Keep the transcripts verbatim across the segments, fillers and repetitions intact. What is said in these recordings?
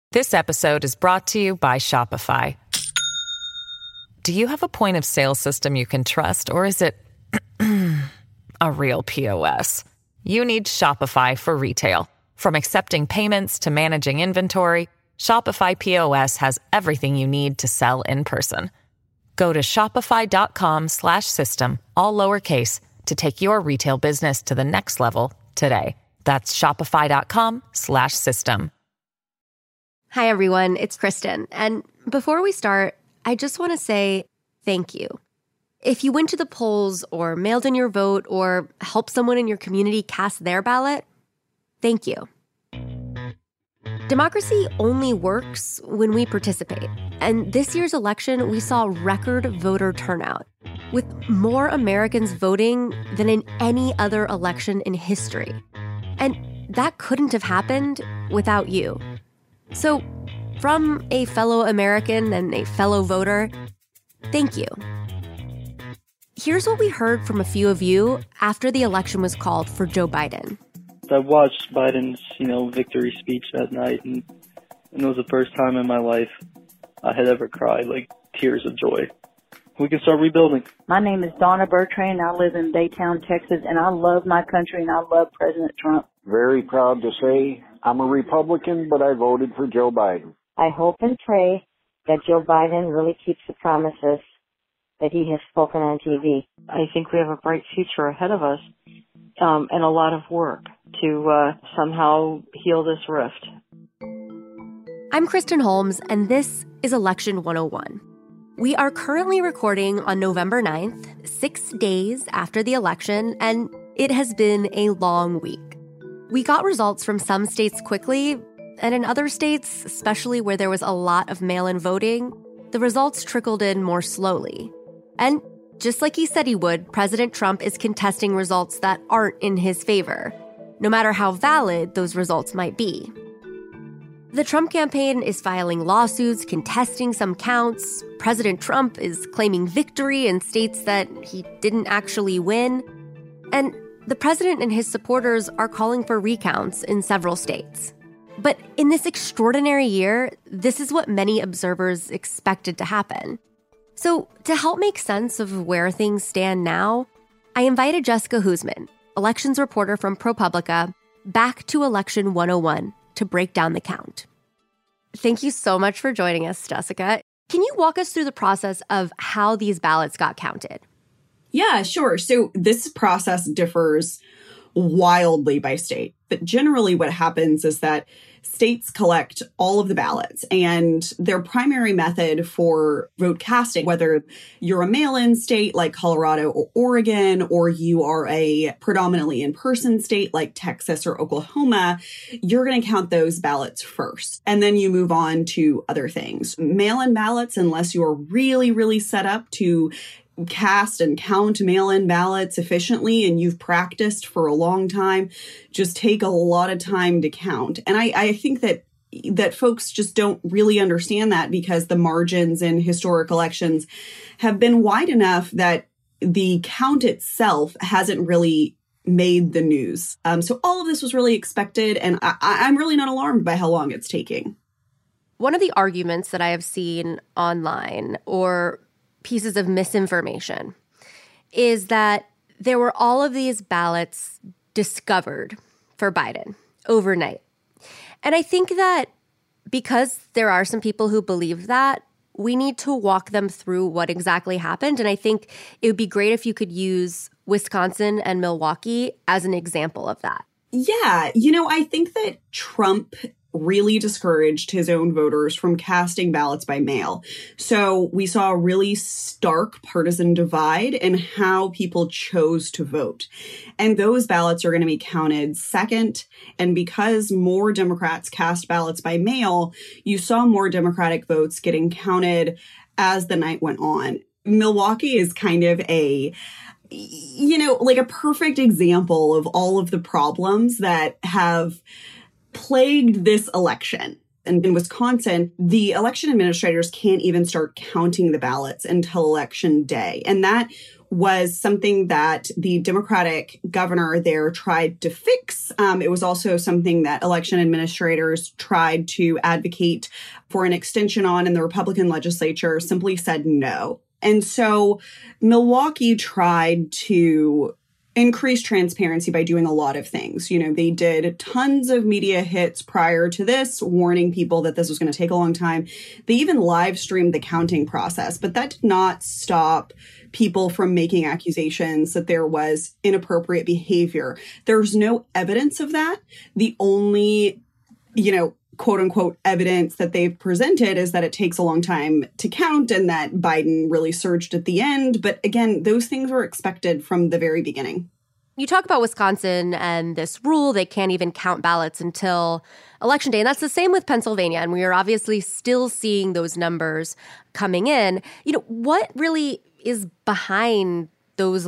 This episode is brought to you by Shopify. Do you have a point of sale system you can trust, or is it a real P O S? You need Shopify for retail. From accepting payments to managing inventory, Shopify P O S has everything you need to sell in person. Go to shopify.com slash system, all lowercase, to take your retail business to the next level today. That's shopify.com slash system. Hi, everyone. It's Kristen. And before we start, I just want to say thank you. If you went to the polls or mailed in your vote or helped someone in your community cast their ballot, thank you. Democracy only works when we participate. And this year's election, we saw record voter turnout, with more Americans voting than in any other election in history. And that couldn't have happened without you. So, from a fellow American and a fellow voter, thank you. Here's what we heard from a few of you after the election was called for Joe Biden. I watched Biden's, you know, victory speech that night, and, and it was the first time in my life I had ever cried, like, tears of joy. We can start rebuilding. My name is Donna Bertrand. I live in Baytown, Texas, and I love my country, and I love President Trump. Very proud to say I'm a Republican, but I voted for Joe Biden. I hope and pray that Joe Biden really keeps the promises that he has spoken on T V. I think we have a bright future ahead of us um, and a lot of work to uh, somehow heal this rift. I'm Kristen Holmes, and this is Election one oh one. We are currently recording on November ninth, six days after the election, and it has been a long week. We got results from some states quickly, and in other states, especially where there was a lot of mail-in voting, the results trickled in more slowly. And just like he said he would, President Trump is contesting results that aren't in his favor, no matter how valid those results might be. The Trump campaign is filing lawsuits contesting some counts. President Trump is claiming victory in states that he didn't actually win. And the president and his supporters are calling for recounts in several states. But in this extraordinary year, this is what many observers expected to happen. So to help make sense of where things stand now, I invited Jessica Huseman, elections reporter from ProPublica, back to Election one oh one to break down the count. Thank you so much for joining us, Jessica. Can you walk us through the process of how these ballots got counted? Yeah, sure. So this process differs wildly by state. But generally what happens is that states collect all of the ballots, and their primary method for vote casting, whether you're a mail-in state like Colorado or Oregon, or you are a predominantly in-person state like Texas or Oklahoma, you're going to count those ballots first. And then you move on to other things. Mail-in ballots, unless you're really, really set up to cast and count mail-in ballots efficiently and you've practiced for a long time, just take a lot of time to count. And I, I think that that folks just don't really understand that, because the margins in historic elections have been wide enough that the count itself hasn't really made the news. Um, so all of this was really expected, and I, I'm really not alarmed by how long it's taking. One of the arguments that I have seen online, or pieces of misinformation, is that there were all of these ballots discovered for Biden overnight. And I think that because there are some people who believe that, we need to walk them through what exactly happened. And I think it would be great if you could use Wisconsin and Milwaukee as an example of that. Yeah, you know, I think that Trump really discouraged his own voters from casting ballots by mail. So we saw a really stark partisan divide in how people chose to vote. And those ballots are going to be counted second. And because more Democrats cast ballots by mail, you saw more Democratic votes getting counted as the night went on. Milwaukee is kind of a you know, like a perfect example of all of the problems that have plagued this election. And in Wisconsin, the election administrators can't even start counting the ballots until election day. And that was something that the Democratic governor there tried to fix. Um, it was also something that election administrators tried to advocate for an extension on, and the Republican legislature simply said no. And so Milwaukee tried to increase transparency by doing a lot of things. You know, they did tons of media hits prior to this, warning people that this was going to take a long time. They even live streamed the counting process, but that did not stop people from making accusations that there was inappropriate behavior. There's no evidence of that. The only, you know, quote unquote evidence that they've presented is that it takes a long time to count and that Biden really surged at the end. But again, those things were expected from the very beginning. You talk about Wisconsin and this rule, they can't even count ballots until Election Day. And that's the same with Pennsylvania. And we are obviously still seeing those numbers coming in. You know, what really is behind those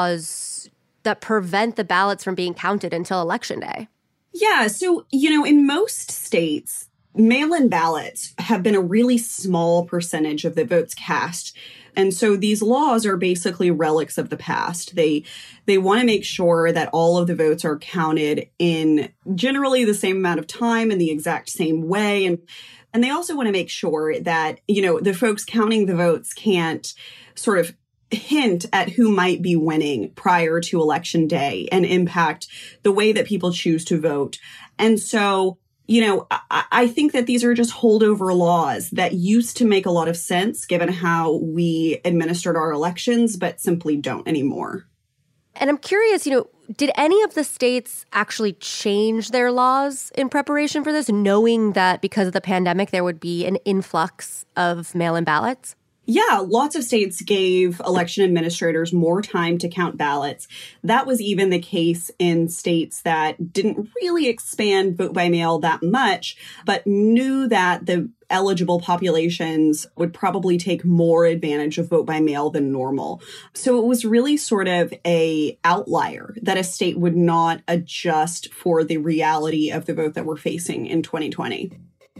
laws that prevent the ballots from being counted until Election Day? Yeah. So, you know, in most states, mail-in ballots have been a really small percentage of the votes cast. And so these laws are basically relics of the past. They they want to make sure that all of the votes are counted in generally the same amount of time in the exact same way. And and they also want to make sure that, you know, the folks counting the votes can't sort of hint at who might be winning prior to Election Day and impact the way that people choose to vote. And so, you know, I, I think that these are just holdover laws that used to make a lot of sense given how we administered our elections, but simply don't anymore. And I'm curious, you know, did any of the states actually change their laws in preparation for this, knowing that because of the pandemic, there would be an influx of mail-in ballots? Yeah, lots of states gave election administrators more time to count ballots. That was even the case in states that didn't really expand vote by mail that much, but knew that the eligible populations would probably take more advantage of vote by mail than normal. So it was really sort of a outlier that a state would not adjust for the reality of the vote that we're facing in twenty twenty.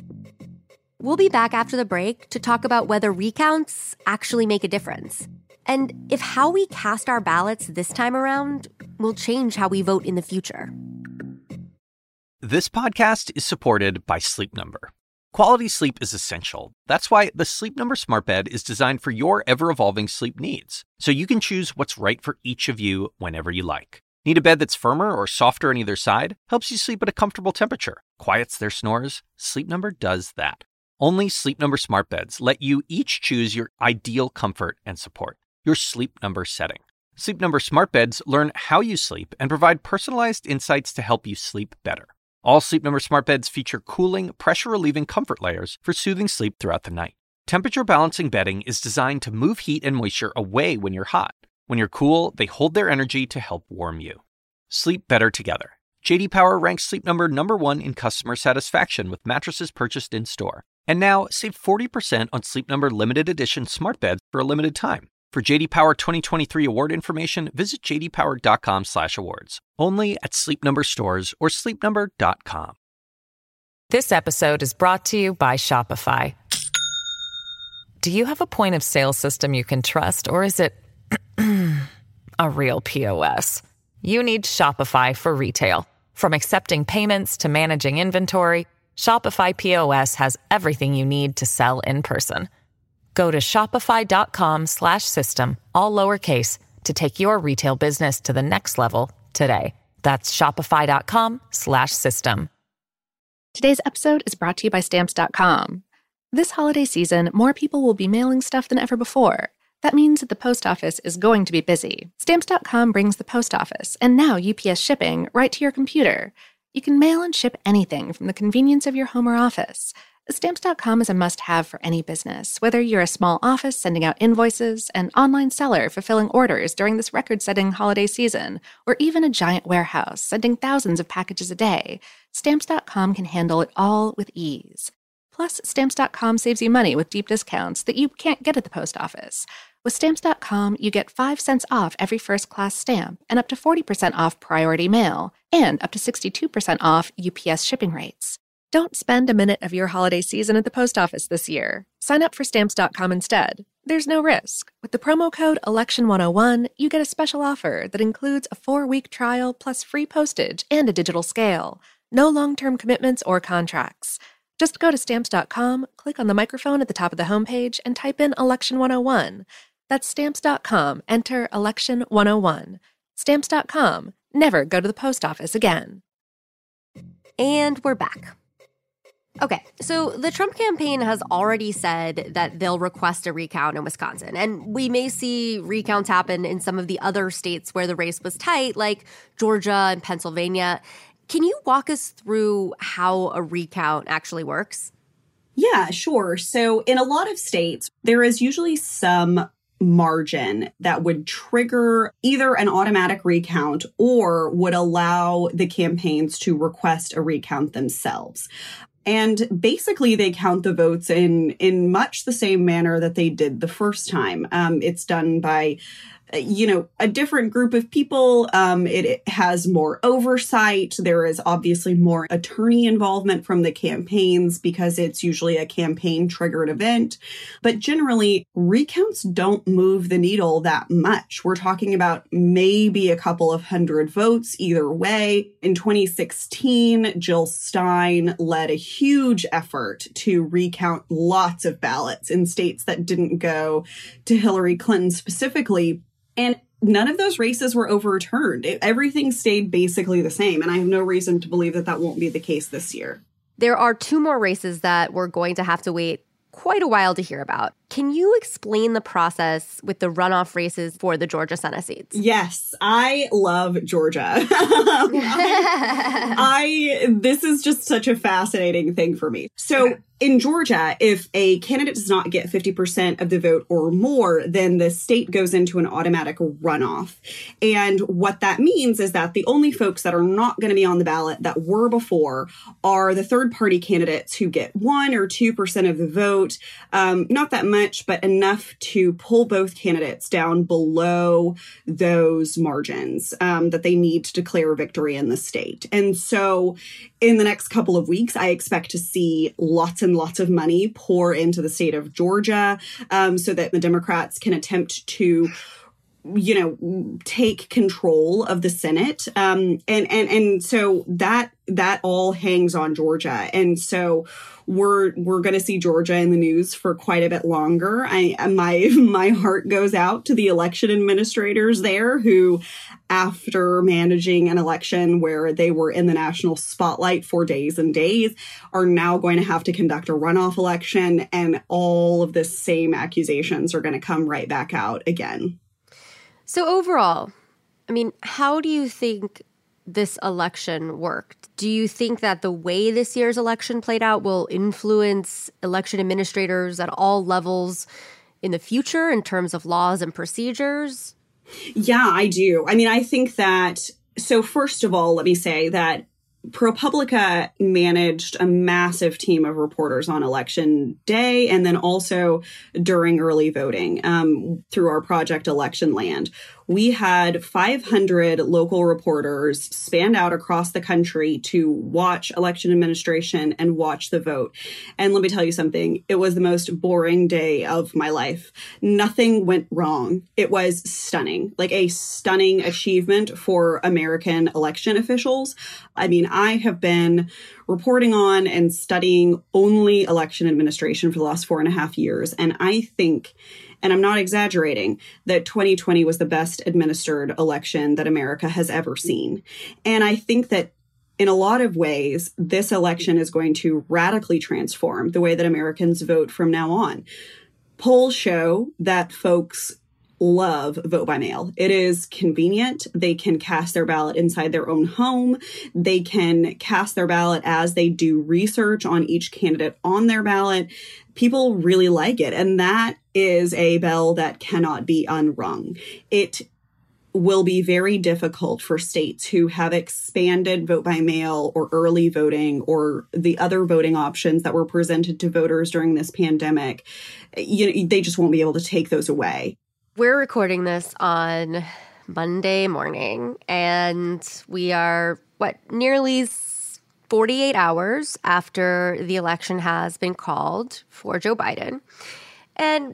We'll be back after the break to talk about whether recounts actually make a difference, and if how we cast our ballots this time around will change how we vote in the future. This podcast is supported by Sleep Number. Quality sleep is essential. That's why the Sleep Number Smart Bed is designed for your ever-evolving sleep needs, so you can choose what's right for each of you whenever you like. Need a bed that's firmer or softer on either side? Helps you sleep at a comfortable temperature. Quiets their snores? Sleep Number does that. Only Sleep Number smart beds let you each choose your ideal comfort and support, your Sleep Number setting. Sleep Number smart beds learn how you sleep and provide personalized insights to help you sleep better. All Sleep Number smart beds feature cooling, pressure-relieving comfort layers for soothing sleep throughout the night. Temperature-balancing bedding is designed to move heat and moisture away when you're hot. When you're cool, they hold their energy to help warm you. Sleep better together. J D Power ranks Sleep Number number one in customer satisfaction with mattresses purchased in-store. And now, save forty percent on Sleep Number limited edition smart beds for a limited time. For J D Power twenty twenty-three award information, visit j d power dot com slash awards. Only at Sleep Number stores or sleep number dot com. This episode is brought to you by Shopify. Do you have a point of sale system you can trust, or is it a real P O S? You need Shopify for retail. From accepting payments to managing inventory, Shopify P O S has everything you need to sell in person. Go to shopify.com slash system, all lowercase, to take your retail business to the next level today. That's shopify.com slash system. Today's episode is brought to you by Stamps dot com. This holiday season, more people will be mailing stuff than ever before. That means that the post office is going to be busy. Stamps dot com brings the post office, and now U P S shipping, right to your computer. You can mail and ship anything from the convenience of your home or office. Stamps dot com is a must-have for any business, whether you're a small office sending out invoices, an online seller fulfilling orders during this record-setting holiday season, or even a giant warehouse sending thousands of packages a day. Stamps dot com can handle it all with ease. Plus, Stamps dot com saves you money with deep discounts that you can't get at the post office. With Stamps dot com, you get five cents off every first-class stamp and up to forty percent off priority mail and up to sixty-two percent off U P S shipping rates. Don't spend a minute of your holiday season at the post office this year. Sign up for Stamps dot com instead. There's no risk. With the promo code election one oh one, you get a special offer that includes a four-week trial plus free postage and a digital scale. No long-term commitments or contracts. Just go to Stamps dot com, click on the microphone at the top of the homepage, and type in election one oh one. That's Stamps dot com. Enter election one oh one. Stamps dot com. Never go to the post office again. And we're back. Okay, so the Trump campaign has already said that they'll request a recount in Wisconsin, and we may see recounts happen in some of the other states where the race was tight, like Georgia and Pennsylvania. Can you walk us through how a recount actually works? Yeah, sure. So in a lot of states, there is usually some margin that would trigger either an automatic recount or would allow the campaigns to request a recount themselves. And basically, they count the votes in in much the same manner that they did the first time. Um, it's done by, you know, a different group of people. Um, it, it has more oversight. There is obviously more attorney involvement from the campaigns because it's usually a campaign-triggered event. But generally, recounts don't move the needle that much. We're talking about maybe a couple of hundred votes either way. In twenty sixteen, Jill Stein led a huge effort to recount lots of ballots in states that didn't go to Hillary Clinton specifically. And none of those races were overturned. It, everything stayed basically the same. And I have no reason to believe that that won't be the case this year. There are two more races that we're going to have to wait quite a while to hear about. Can you explain the process with the runoff races for the Georgia Senate seats? Yes, I love Georgia. I, I this is just such a fascinating thing for me. So in Georgia, if a candidate does not get fifty percent of the vote or more, then the state goes into an automatic runoff. And what that means is that the only folks that are not going to be on the ballot that were before are the third party candidates who get one or two percent of the vote. Um, not that much, but enough to pull both candidates down below those margins um, that they need to declare victory in the state. And so in the next couple of weeks, I expect to see lots and lots of money pour into the state of Georgia um, so that the Democrats can attempt to, you know, take control of the Senate. Um, and, and, and so that, that all hangs on Georgia. And so we're, we're going to see Georgia in the news for quite a bit longer. I, my, my heart goes out to the election administrators there who, after managing an election where they were in the national spotlight for days and days, are now going to have to conduct a runoff election. And all of the same accusations are going to come right back out again. So overall, I mean, how do you think this election worked? Do you think that the way this year's election played out will influence election administrators at all levels in the future in terms of laws and procedures? Yeah, I do. I mean, I think that, so first of all, let me say that ProPublica managed a massive team of reporters on election day and then also during early voting um, through our project Election Land. We had five hundred local reporters spanned out across the country to watch election administration and watch the vote. And let me tell you something, it was the most boring day of my life. Nothing went wrong. It was stunning, like a stunning achievement for American election officials. I mean, I have been reporting on and studying only election administration for the last four and a half years. And I think, and I'm not exaggerating, that twenty twenty was the best administered election that America has ever seen. And I think that in a lot of ways, this election is going to radically transform the way that Americans vote from now on. Polls show that folks love vote by mail. It is convenient. They can cast their ballot inside their own home. They can cast their ballot as they do research on each candidate on their ballot. People really like it. And that is a bell that cannot be unrung. It will be very difficult for states who have expanded vote by mail or early voting or the other voting options that were presented to voters during this pandemic. You know, they just won't be able to take those away. We're recording this on Monday morning, and we are, what, nearly forty-eight hours after the election has been called for Joe Biden. And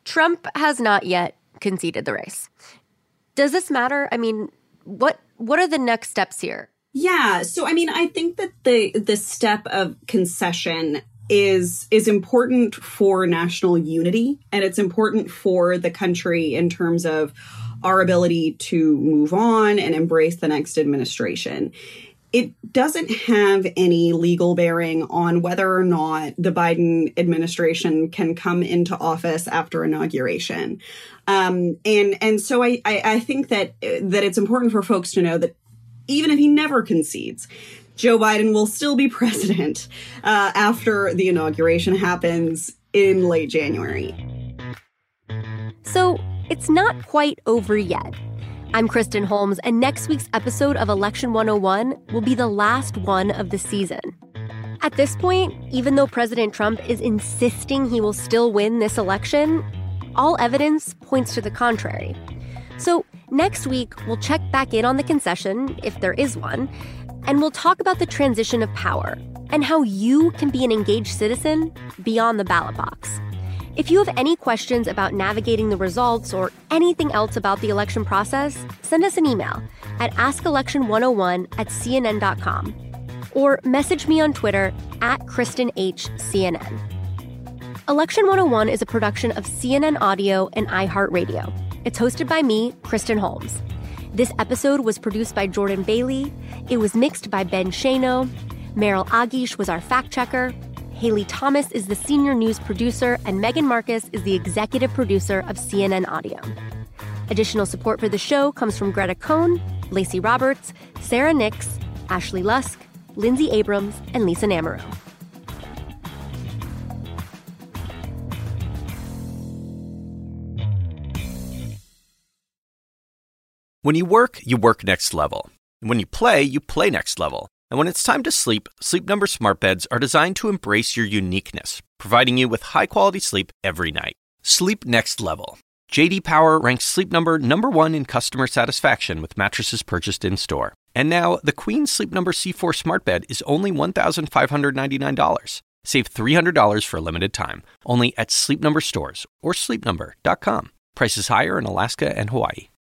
Trump has not yet conceded the race. Does this matter? I mean, what what are the next steps here? Yeah, so I mean, I think that the the step of concession is is important for national unity, and it's important for the country in terms of our ability to move on and embrace the next administration. It doesn't have any legal bearing on whether or not the Biden administration can come into office after inauguration. Um, and and so I, I, I think that that it's important for folks to know that even if he never concedes, Joe Biden will still be president uh, after the inauguration happens in late January. So it's not quite over yet. I'm Kristen Holmes, and next week's episode of Election one oh one will be the last one of the season. At this point, even though President Trump is insisting he will still win this election, all evidence points to the contrary. So next week, we'll check back in on the concession, if there is one, and we'll talk about the transition of power and how you can be an engaged citizen beyond the ballot box. If you have any questions about navigating the results or anything else about the election process, send us an email at ask election one oh one at c n n dot com or message me on Twitter at Kristen H C N N. Election one oh one is a production of C N N Audio and iHeartRadio. It's hosted by me, Kristen Holmes. This episode was produced by Jordan Bailey. It was mixed by Ben Shano. Meryl Agish was our fact checker. Haley Thomas is the senior news producer, and Megan Marcus is the executive producer of C N N Audio. Additional support for the show comes from Greta Cohn, Lacey Roberts, Sarah Nix, Ashley Lusk, Lindsay Abrams, and Lisa Namaro. When you work, you work next level. And when you play, you play next level. And when it's time to sleep, Sleep Number smart beds are designed to embrace your uniqueness, providing you with high-quality sleep every night. Sleep next level. J D Power ranks Sleep Number number one in customer satisfaction with mattresses purchased in-store. And now, the Queen Sleep Number C four smart bed is only one thousand five hundred ninety-nine dollars. Save three hundred dollars for a limited time, only at Sleep Number stores or sleep number dot com. Prices higher in Alaska and Hawaii.